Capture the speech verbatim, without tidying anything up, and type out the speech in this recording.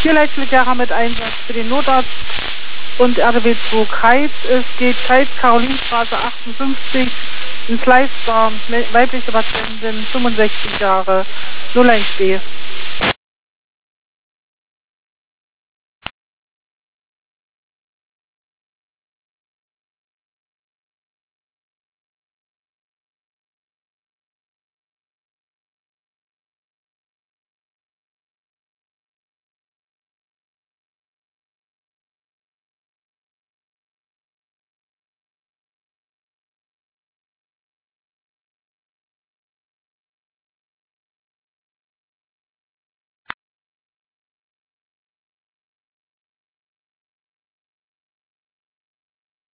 vier Leitschildjahre mit Einsatz für den Notarzt und R D W zwei Kreis. Es geht Kreis Karolinstraße achtundfünfzig ins Leisbar, weibliche Patientin, fünfundsechzig Jahre, null eins B.